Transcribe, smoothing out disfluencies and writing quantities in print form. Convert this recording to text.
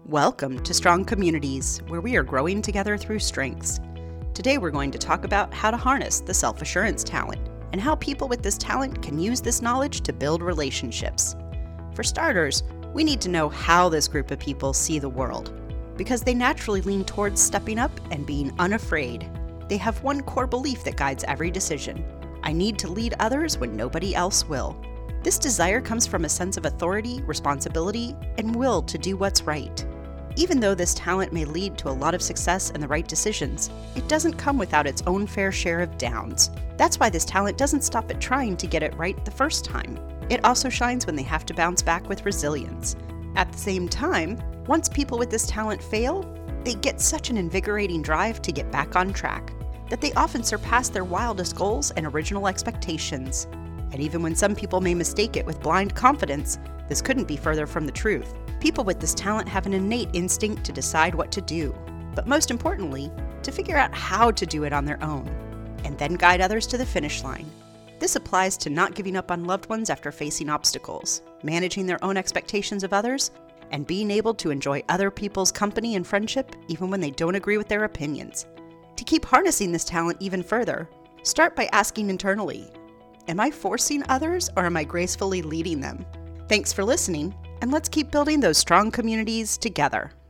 Welcome to Strong Communities, where we are growing together through strengths. Today we're going to talk about how to harness the self-assurance talent and how people with this talent can use this knowledge to build relationships. For starters, we need to know how this group of people see the world, because they naturally lean towards stepping up and being unafraid. They have one core belief that guides every decision: I need to lead others when nobody else will. This desire comes from a sense of authority, responsibility, and will to do what's right. Even though this talent may lead to a lot of success and the right decisions, it doesn't come without its own fair share of downs. That's why this talent doesn't stop at trying to get it right the first time. It also shines when they have to bounce back with resilience. At the same time, once people with this talent fail, they get such an invigorating drive to get back on track that they often surpass their wildest goals and original expectations. And even when some people may mistake it with blind confidence, this couldn't be further from the truth. People with this talent have an innate instinct to decide what to do, but most importantly, to figure out how to do it on their own, and then guide others to the finish line. This applies to not giving up on loved ones after facing obstacles, managing their own expectations of others, and being able to enjoy other people's company and friendship even when they don't agree with their opinions. To keep harnessing this talent even further, start by asking internally, am I forcing others or am I gracefully leading them? Thanks for listening, and let's keep building those strong communities together.